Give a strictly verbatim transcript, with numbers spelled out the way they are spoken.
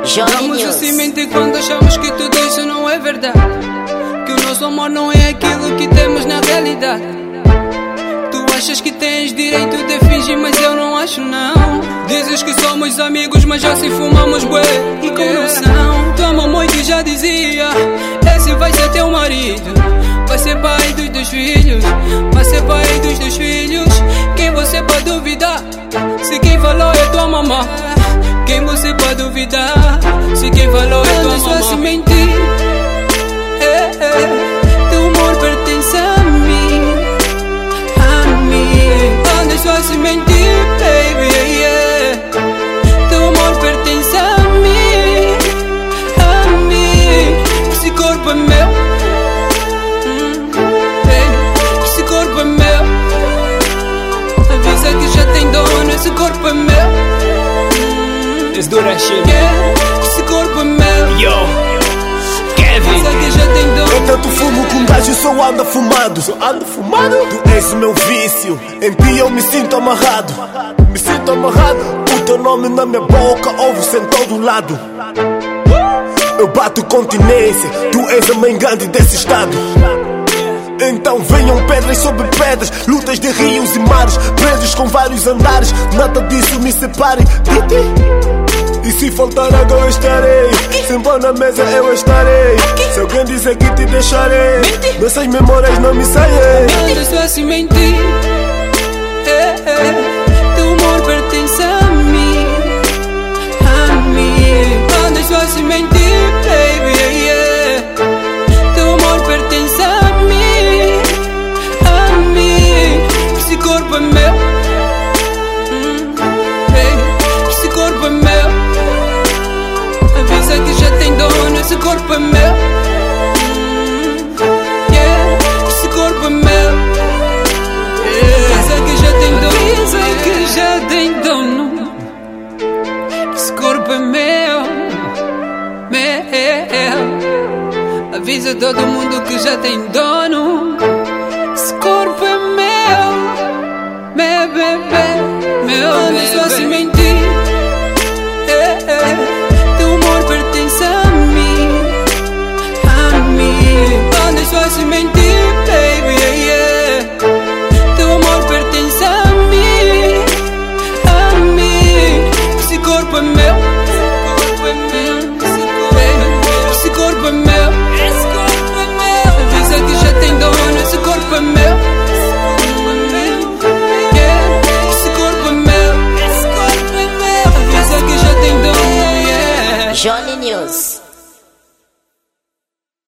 Damos a semente quando achamos que tudo isso não é verdade, que o nosso amor não é aquilo que temos na realidade. Tu achas que tens direito de fingir, mas eu não acho não. Dizes que somos amigos, mas já se fumamos bué e com noção. Tua mamãe que já dizia, esse vai ser teu marido, vai ser pai dos teus filhos, vai ser pai dos teus filhos. Quem você pode duvidar, se quem falou é tua mamãe? Quem você pode duvidar, se quem falou é tua mamãe? Se mentir, é, é, teu amor pertence a mim, a mim. Andas só a se mentir, baby, yeah, yeah. Teu amor pertence a mim, a mim. Esse corpo é meu, hum, hey. Esse corpo é meu. Avisa que já tem dono, esse corpo é meu. Let's do that shit, yeah. Esse corpo é meu. Yo, Kevin. Que já tem dono. Eu tanto fumo com um gajo e só ando fumado. Só ando fumado? Tu és o meu vício, em ti eu me sinto amarrado. Me sinto amarrado. O teu nome na minha boca, ouve-se em todo lado. Eu bato continência, tu és a mãe grande desse estado. Então venham pedras sobre pedras, lutas de rios e mares, prédios com vários andares, nada disso me separe. E se faltar água eu estarei, sem pão na mesa eu estarei. Se alguém dizer que te deixarei, dessas memórias não me saem. Andas só a se mentir, é, é. Teu amor pertence a mim, a mim. Andas só a se mentir, baby, yeah, yeah. Teu amor pertence a mim, a mim. Esse corpo é meu, hum, hey. Esse corpo é meu. Avisa que já tem dono, esse corpo é meu, hum, yeah. Esse corpo é meu, yeah. Avisa que já tem dono, avisa que já tem dono. Esse corpo é meu, meu. Avisa todo mundo que já tem dono. Esse corpo é meu, meu bebê, meu bebê. Só se mentir, é, é. Teu amor pertence a mim, a mim. Andas só a se mentir, baby, yeah, yeah. Teu amor pertence a mim, a mim. Esse corpo é meu, esse corpo é meu. Esse corpo é meu. Avisa que já tem dono, esse corpo é meu. Yeah. Esse corpo é meu, esse corpo é meu. Avisa que já tem dono, yeah. Johnny News.